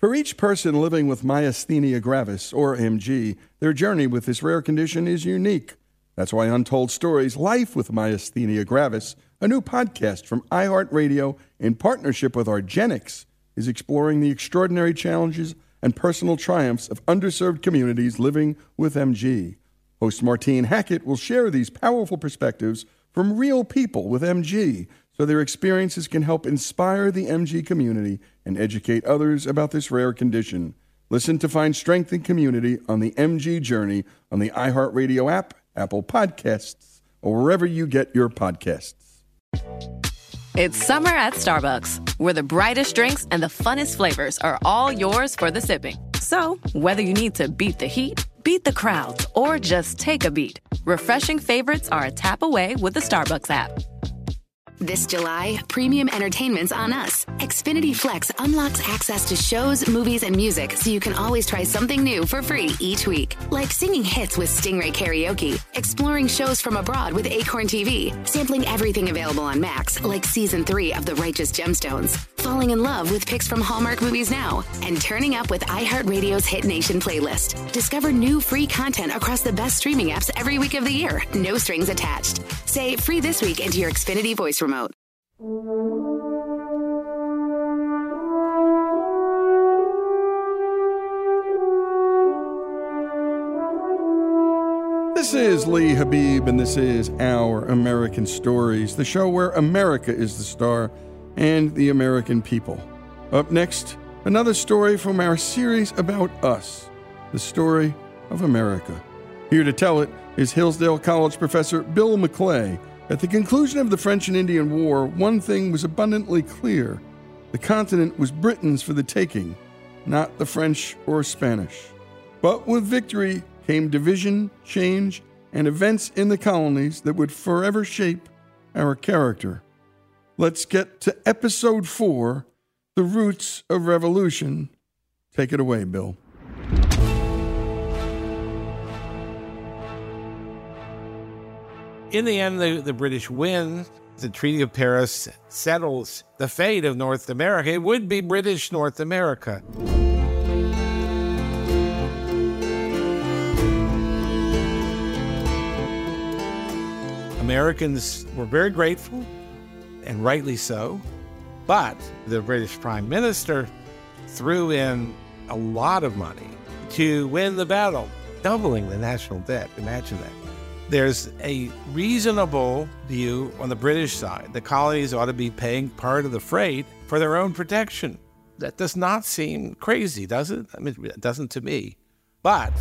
For each person living with myasthenia gravis, or MG, their journey with this rare condition is unique. That's why Untold Stories Life with Myasthenia Gravis, a new podcast from iHeartRadio in partnership with Argenix, is exploring the extraordinary challenges and personal triumphs of underserved communities living with MG. Host Martine Hackett will share these powerful perspectives from real people with MG, so their experiences can help inspire the MG community and educate others about this rare condition. Listen to find strength and community on the MG journey on the iHeartRadio app, Apple Podcasts, or wherever you get your podcasts. It's summer at Starbucks, where the brightest drinks and the funnest flavors are all yours for the sipping. So, whether you need to beat the heat, beat the crowds, or just take a beat, refreshing favorites are a tap away with the Starbucks app. This July, premium entertainment's on us. Xfinity Flex unlocks access to shows, movies, and music so you can always try something new for free each week. Like singing hits with Stingray Karaoke, exploring shows from abroad with Acorn TV, sampling everything available on Max, like Season 3 of The Righteous Gemstones, falling in love with picks from Hallmark Movies Now, and turning up with iHeartRadio's Hit Nation playlist. Discover new free content across the best streaming apps every week of the year. No strings attached. Say free this week into your Xfinity voice remote. This is Lee Habib, and this is Our American Stories, the show where America is the star and the American people. Up next, another story from our series about us, the story of America. Here to tell it is Hillsdale College professor Bill McClay. At the conclusion of the French and Indian War, one thing was abundantly clear. The continent was Britain's for the taking, not the French or Spanish. But with victory came division, change, and events in the colonies that would forever shape our character. Let's get to Episode 4, The Roots of Revolution. Take it away, Bill. In the end, the British win. The Treaty of Paris settles the fate of North America. It would be British North America. Americans were very grateful, and rightly so, but the British Prime Minister threw in a lot of money to win the battle, doubling the national debt. Imagine that. There's a reasonable view on the British side. The colonies ought to be paying part of the freight for their own protection. That does not seem crazy, does it? I mean, it doesn't to me. But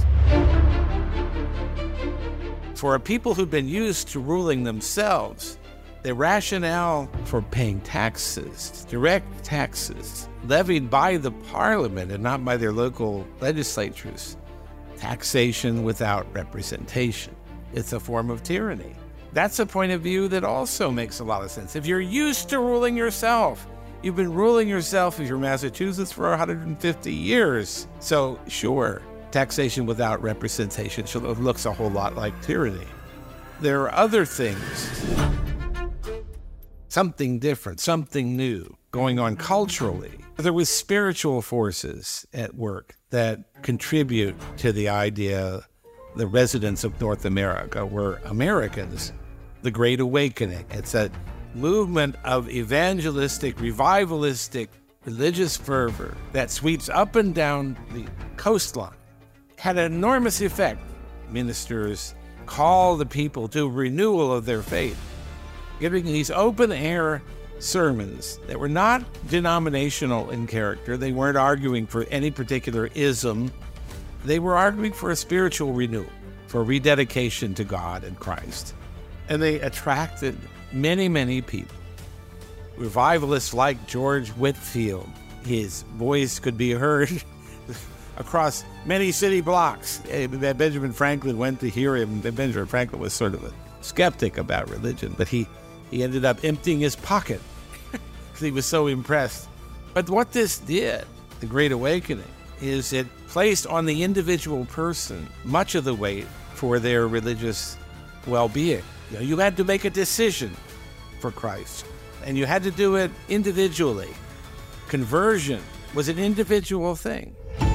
for a people who've been used to ruling themselves, the rationale for paying taxes, direct taxes, levied by the parliament and not by their local legislatures, taxation without representation, it's a form of tyranny. That's a point of view that also makes a lot of sense. If you're used to ruling yourself, you've been ruling yourself if you're Massachusetts for 150 years. So sure, taxation without representation looks a whole lot like tyranny. There are other things, something different, something new going on culturally. There was spiritual forces at work that contribute to the idea the residents of North America were Americans. The Great Awakening. It's a movement of evangelistic, revivalistic, religious fervor that sweeps up and down the coastline. Had an enormous effect. Ministers call the people to renewal of their faith, giving these open-air sermons that were not denominational in character. They weren't arguing for any particular ism. They were arguing for a spiritual renewal, for rededication to God and Christ. And they attracted many, many people. Revivalists like George Whitefield, his voice could be heard across many city blocks. Benjamin Franklin went to hear him. Benjamin Franklin was sort of a skeptic about religion, but he ended up emptying his pocket because he was so impressed. But what this did, the Great Awakening, is it placed on the individual person much of the weight for their religious well-being. You had to make a decision for Christ, and you had to do it individually. Conversion was an individual thing.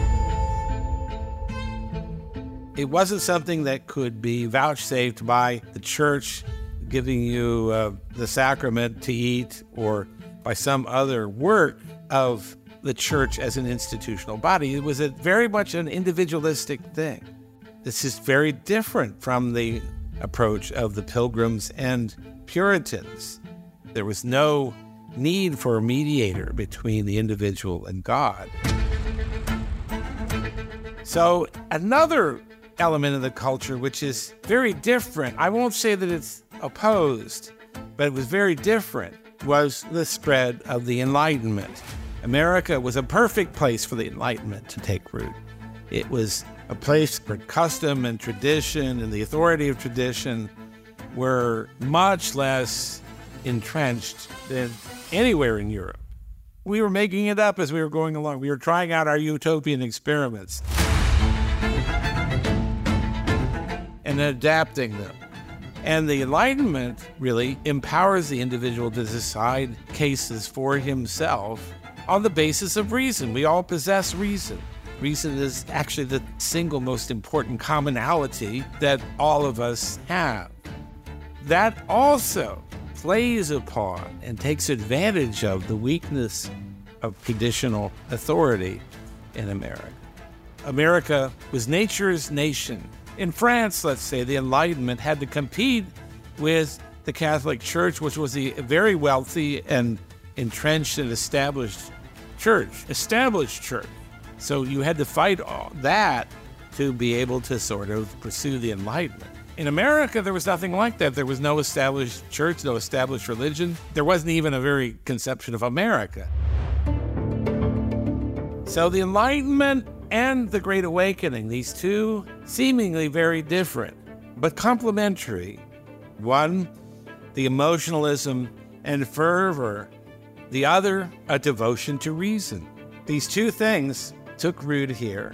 It wasn't something that could be vouchsafed by the church giving you the sacrament to eat, or by some other work of the church as an institutional body. It was very much an individualistic thing. This is very different from the approach of the Pilgrims and Puritans. There was no need for a mediator between the individual and God. So another element of the culture which is very different, I won't say that it's opposed, but it was very different, was the spread of the Enlightenment. America was a perfect place for the Enlightenment to take root. It was a place where custom and tradition and the authority of tradition were much less entrenched than anywhere in Europe. We were making it up as we were going along. We were trying out our utopian experiments and adapting them. And the Enlightenment really empowers the individual to decide cases for himself on the basis of reason. We all possess reason. Reason is actually the single most important commonality that all of us have. That also plays upon and takes advantage of the weakness of traditional authority in America. America was nature's nation. In France, let's say, the Enlightenment had to compete with the Catholic Church, which was a very wealthy and entrenched and established church. So you had to fight all that to be able to sort of pursue the Enlightenment. In America, there was nothing like that. There was no established church, no established religion. There wasn't even a very conception of America. So the Enlightenment and the Great Awakening, these two seemingly very different, but complementary. One, the emotionalism and fervor. The other, a devotion to reason. These two things took root here,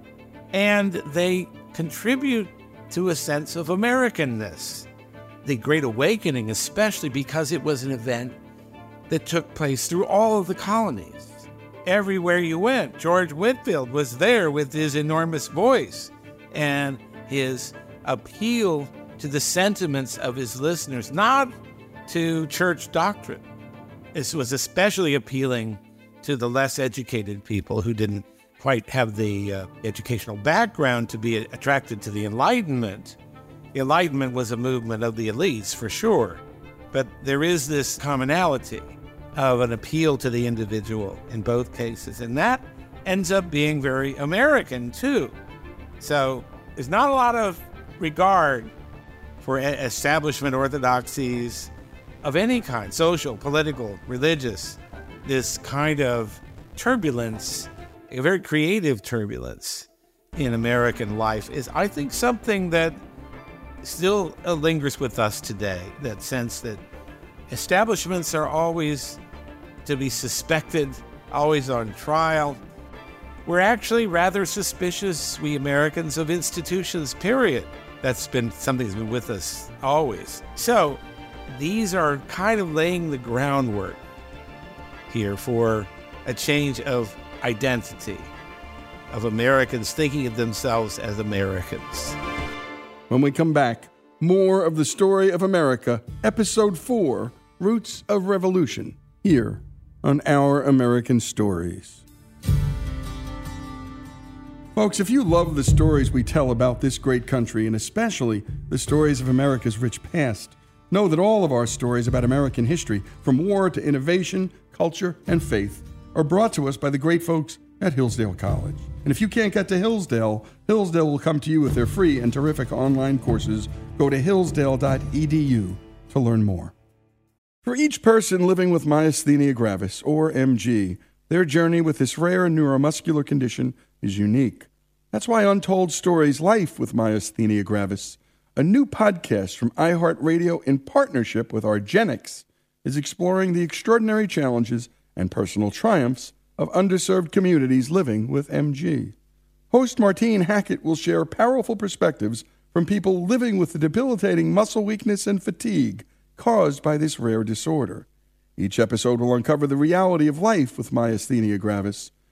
and they contribute to a sense of Americanness. The Great Awakening, especially because it was an event that took place through all of the colonies. Everywhere you went, George Whitefield was there with his enormous voice and his appeal to the sentiments of his listeners, not to church doctrine. This was especially appealing to the less educated people who didn't quite have the educational background to be attracted to the Enlightenment. The Enlightenment was a movement of the elites, for sure, but there is this commonality of an appeal to the individual in both cases, and that ends up being very American, too. So there's not a lot of regard for establishment orthodoxies of any kind, social, political, religious. This kind of turbulence, a very creative turbulence in American life, is, I think, something that still lingers with us today, that sense that establishments are always to be suspected, always on trial. We're actually rather suspicious, we Americans, of institutions, period. That's been something that's been with us always. So these are kind of laying the groundwork here for a change of identity, of Americans thinking of themselves as Americans. When we come back, more of the story of America, Episode 4, Roots of Revolution, here on Our American Stories. Folks, if you love the stories we tell about this great country, and especially the stories of America's rich past, know that all of our stories about American history, from war to innovation, culture, and faith, are brought to us by the great folks at Hillsdale College. And if you can't get to Hillsdale, Hillsdale will come to you with their free and terrific online courses. Go to hillsdale.edu to learn more. For each person living with myasthenia gravis, or MG, their journey with this rare neuromuscular condition is unique. That's why Untold Stories Life with Myasthenia Gravis, a new podcast from iHeartRadio in partnership with argenx, is exploring the extraordinary challenges and personal triumphs of underserved communities living with MG. Host Martine Hackett will share powerful perspectives from people living with the debilitating muscle weakness and fatigue caused by this rare disorder. Each episode will uncover the reality of life with myasthenia gravis,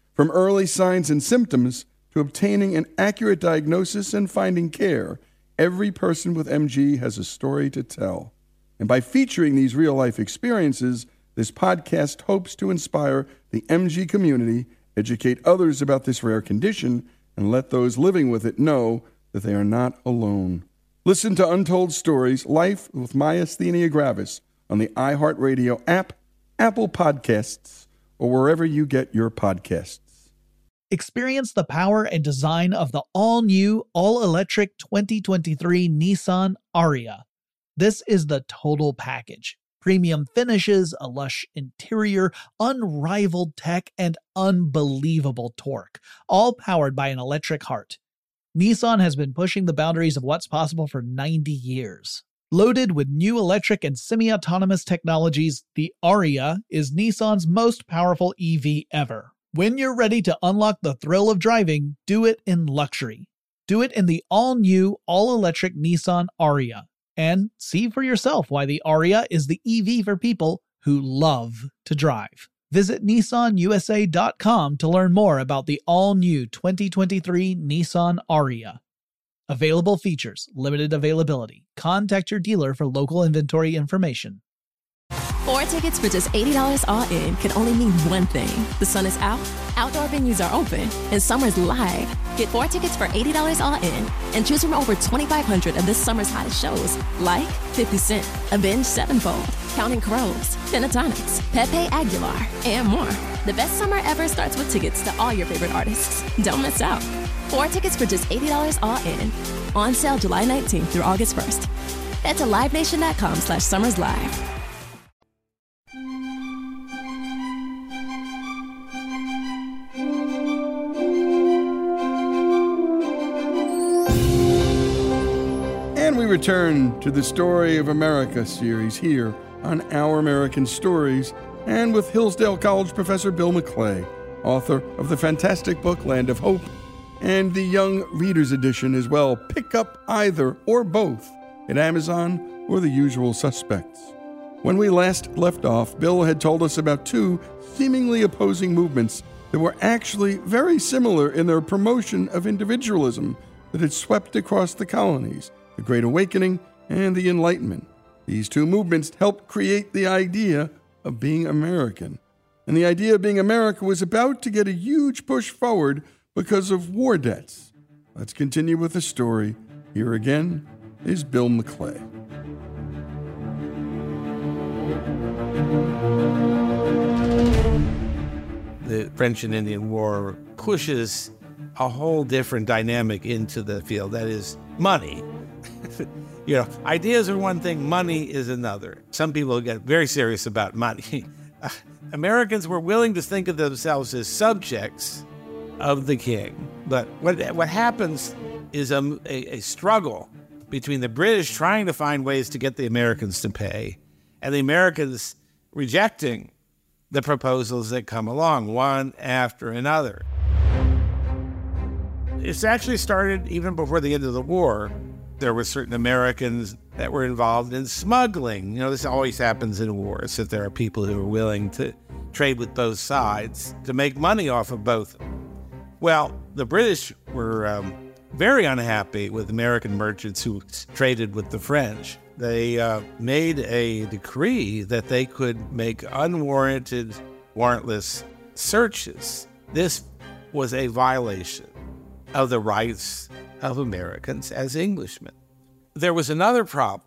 From early signs and symptoms to obtaining an accurate diagnosis and finding care, every person with MG has a story to tell. And by featuring these real-life experiences, this podcast hopes to inspire the MG community, educate others about this rare condition, and let those living with it know that they are not alone. Listen to Untold Stories, Life with Myasthenia Gravis on the iHeartRadio app, Apple Podcasts, or wherever you get your podcasts. Experience the power and design of the all-new, all-electric 2023 Nissan Ariya. This is the total package. Premium finishes, a lush interior, unrivaled tech, and unbelievable torque, all powered by an electric heart. Nissan has been pushing the boundaries of what's possible for 90 years. Loaded with new electric and semi-autonomous technologies, the Ariya is Nissan's most powerful EV ever. When you're ready to unlock the thrill of driving, do it in luxury. Do it in the all-new, all-electric Nissan Ariya. And see for yourself why the Ariya is the EV for people who love to drive. Visit NissanUSA.com to learn more about the all-new 2023 Nissan Ariya. Available features, limited availability. Contact your dealer for local inventory information. 4 tickets for just $80 all in can only mean one thing. The sun is out, outdoor venues are open, and summer's live. Get 4 tickets for $80 all in and choose from over 2,500 of this summer's hottest shows, like 50 Cent, Avenged Sevenfold, Counting Crows, Pentatonix, Pepe Aguilar, and more. The best summer ever starts with tickets to all your favorite artists. Don't miss out. 4 tickets for just $80 all in. On sale July 19th through August 1st. Head to livenation.com/summerslive. And we return to the Story of America series here on Our American Stories, and with Hillsdale College professor Bill McClay, author of the fantastic book Land of Hope, and the Young Readers Edition as well. Pick up either or both at Amazon or the usual suspects. When we last left off, Bill had told us about 2 seemingly opposing movements that were actually very similar in their promotion of individualism that had swept across the colonies, the Great Awakening and the Enlightenment. These 2 movements helped create the idea of being American. And the idea of being America was about to get a huge push forward because of war debts. Let's continue with the story. Here again is Bill McClay. The French and Indian War pushes a whole different dynamic into the field. That is money. Ideas are one thing, money is another. Some people get very serious about money. Americans were willing to think of themselves as subjects of the king. But what happens is a struggle between the British trying to find ways to get the Americans to pay and the Americans rejecting the proposals that come along, one after another. It's actually started even before the end of the war. There were certain Americans that were involved in smuggling. This always happens in wars, that there are people who are willing to trade with both sides to make money off of both. Well, the British were very unhappy with American merchants who traded with the French. They made a decree that they could make unwarranted, warrantless searches. This was a violation of the rights of Americans as Englishmen. There was another problem.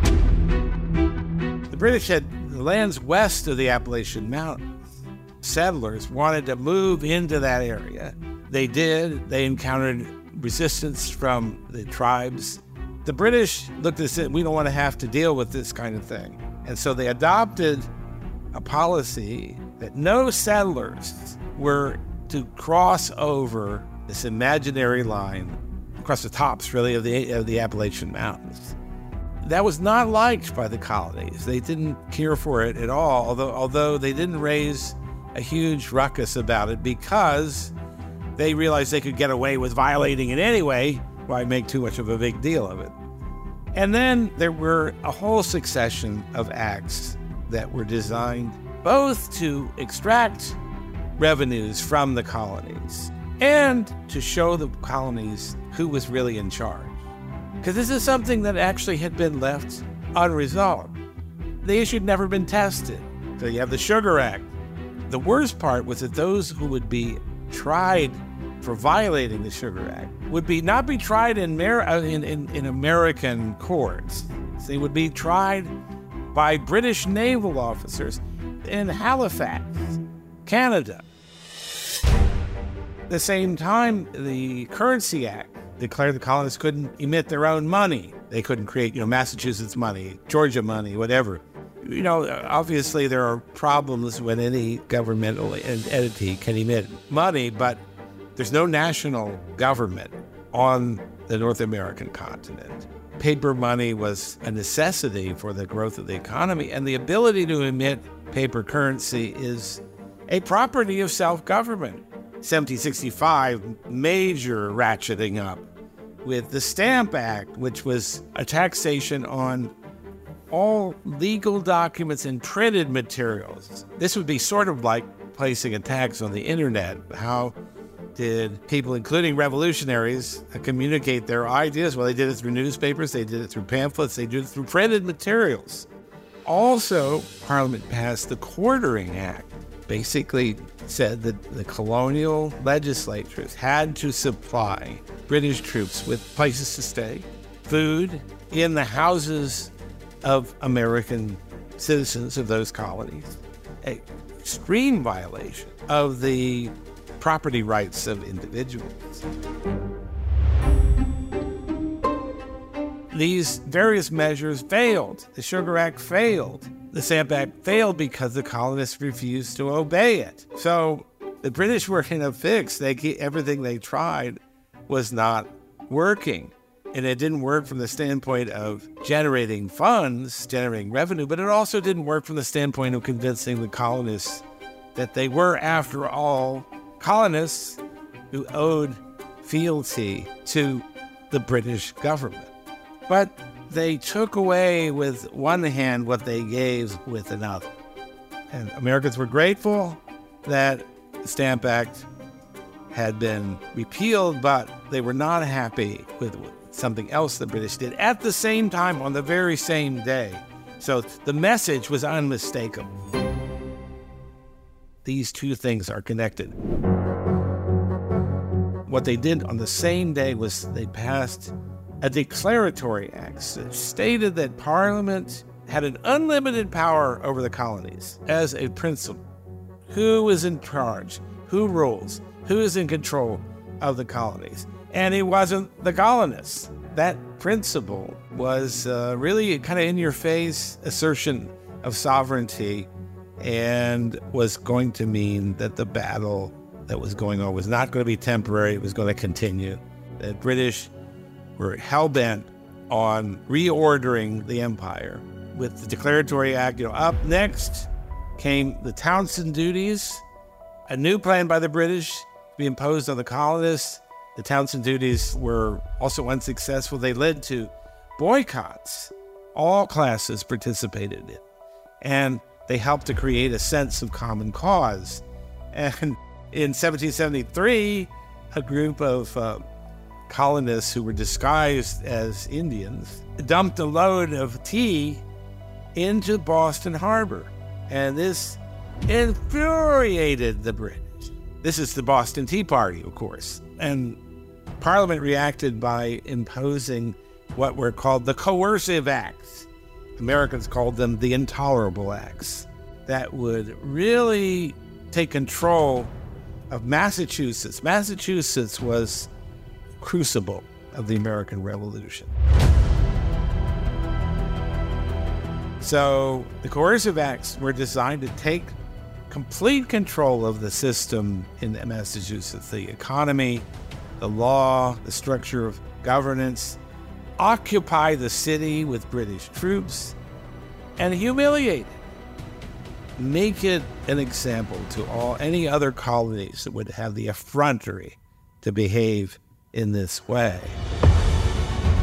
The British had the lands west of the Appalachian Mountains. Settlers wanted to move into that area. They did. They encountered resistance from the tribes. The British looked at it, we don't want to have to deal with this kind of thing. And so they adopted a policy that no settlers were to cross over this imaginary line across the tops, really, of the Appalachian Mountains. That was not liked by the colonies. They didn't care for it at all, although they didn't raise a huge ruckus about it because they realized they could get away with violating it anyway. Why make too much of a big deal of it? And then there were a whole succession of acts that were designed both to extract revenues from the colonies and to show the colonies who was really in charge. Because this is something that actually had been left unresolved. The issue had never been tested. So you have the Sugar Act. The worst part was that those who would be tried for violating the Sugar Act would not be tried in American courts. They would be tried by British naval officers in Halifax, Canada. At the same time, the Currency Act declared the colonists couldn't emit their own money. They couldn't create, Massachusetts money, Georgia money, whatever. Obviously there are problems when any governmental entity can emit money, but there's no national government on the North American continent. Paper money was a necessity for the growth of the economy, and the ability to emit paper currency is a property of self-government. 1765, major ratcheting up with the Stamp Act, which was a taxation on all legal documents and printed materials. This would be sort of like placing a tax on the internet. How did people, including revolutionaries, communicate their ideas? Well, they did it through newspapers, they did it through pamphlets, they did it through printed materials. Also, Parliament passed the Quartering Act, basically said that the colonial legislatures had to supply British troops with places to stay, food, in the houses of American citizens of those colonies, an extreme violation of the property rights of individuals. These various measures failed. The Sugar Act failed. The Stamp Act failed because the colonists refused to obey it. So the British were in a fix. Everything they tried was not working. And it didn't work from the standpoint of generating funds, generating revenue, but it also didn't work from the standpoint of convincing the colonists that they were, after all, colonists who owed fealty to the British government. But they took away with one hand what they gave with another. And Americans were grateful that the Stamp Act had been repealed, but they were not happy with something else the British did at the same time on the very same day. So the message was unmistakable. These two things are connected. What they did on the same day was they passed a declaratory act that stated that Parliament had an unlimited power over the colonies as a principle. Who is in charge? Who rules? Who is in control of the colonies? And it wasn't the colonists. That principle was really kind of in-your-face assertion of sovereignty, and was going to mean that the battle that was going on was not going to be temporary. It was going to continue. The British were hell-bent on reordering the empire. With the Declaratory Act, up next came the Townshend duties, a new plan by the British to be imposed on the colonists. The Townshend duties were also unsuccessful. They led to boycotts. All classes participated in. And they helped to create a sense of common cause. And in 1773, a group of colonists who were disguised as Indians dumped a load of tea into Boston Harbor. And this infuriated the British. This is the Boston Tea Party, of course. And Parliament reacted by imposing what were called the coercive acts. Americans called them the intolerable acts, that would really take control of Massachusetts. Massachusetts was the crucible of the American Revolution. So the coercive acts were designed to take complete control of the system in Massachusetts, the economy, the law, the structure of governance, occupy the city with British troops, and humiliate it. Make it an example to any other colonies that would have the effrontery to behave in this way.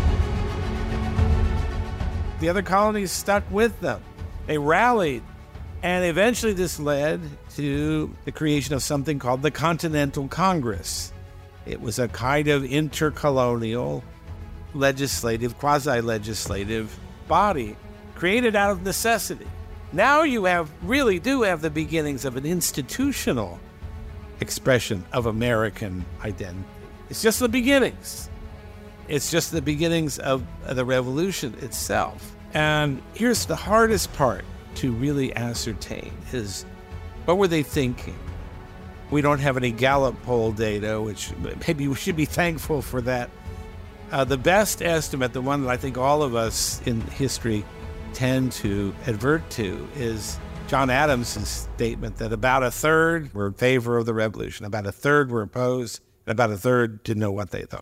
The other colonies stuck with them. They rallied And eventually this led to the creation of something called the Continental Congress. It was a kind of intercolonial, legislative, quasi-legislative body created out of necessity. Now you really do have the beginnings of an institutional expression of American identity. It's just the beginnings. It's just the beginnings of the revolution itself. And here's the hardest part to really ascertain is, what were they thinking? We don't have any Gallup poll data, which maybe we should be thankful for that. The best estimate, the one that I think all of us in history tend to advert to, is John Adams' statement that about a third were in favor of the revolution, about a third were opposed, and about a third didn't know what they thought.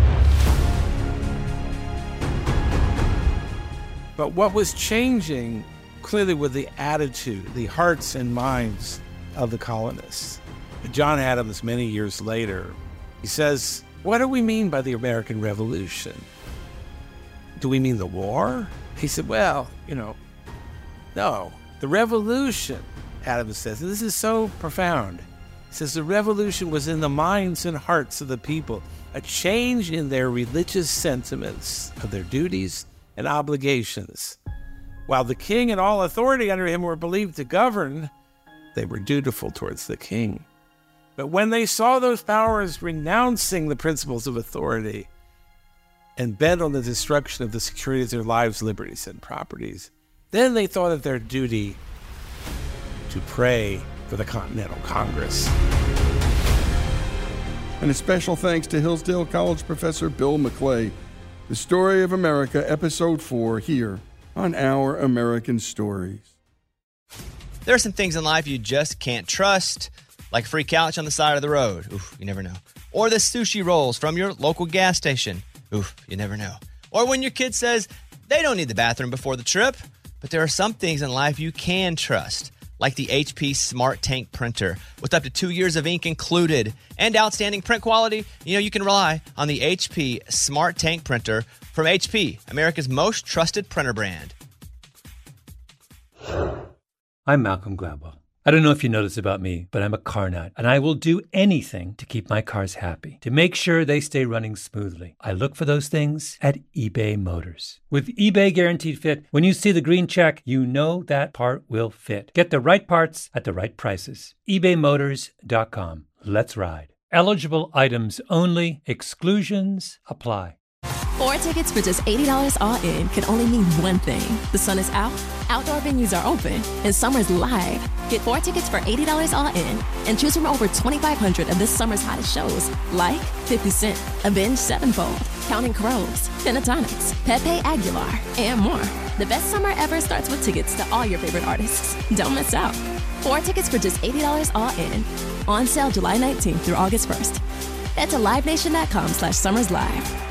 But what was changing clearly with the attitude, the hearts and minds of the colonists. John Adams, many years later, he says, what do we mean by the American Revolution? Do we mean the war? He said, well, no. The revolution, Adams says, and this is so profound. He says the revolution was in the minds and hearts of the people, a change in their religious sentiments of their duties and obligations. While the king and all authority under him were believed to govern, they were dutiful towards the king. But when they saw those powers renouncing the principles of authority and bent on the destruction of the security of their lives, liberties, and properties, then they thought it their duty to pray for the Continental Congress. And a special thanks to Hillsdale College professor Bill McClay. The Story of America, Episode 4, here on Our American Stories. There are some things in life you just can't trust, like a free couch on the side of the road. Oof, you never know. Or the sushi rolls from your local gas station. Oof, you never know. Or when your kid says they don't need the bathroom before the trip. But there are some things in life you can trust, like the HP Smart Tank printer with up to 2 years of ink included and outstanding print quality. You can rely on the HP Smart Tank printer from HP, America's most trusted printer brand. I'm Malcolm Gladwell. I don't know if you know this about me, but I'm a car nut, and I will do anything to keep my cars happy, to make sure they stay running smoothly. I look for those things at eBay Motors. With eBay Guaranteed Fit, when you see the green check, you know that part will fit. Get the right parts at the right prices. ebaymotors.com. Let's ride. Eligible items only. Exclusions apply. 4 tickets for just $80 all in could only mean one thing. The sun is out, outdoor venues are open, and summer's live. Get 4 tickets for $80 all in and choose from over 2,500 of this summer's hottest shows, like 50 Cent, Avenged Sevenfold, Counting Crows, Pentatonix, Pepe Aguilar, and more. The best summer ever starts with tickets to all your favorite artists. Don't miss out. 4 tickets for just $80 all in. On sale July 19th through August 1st. Head to livenation.com/summerslive.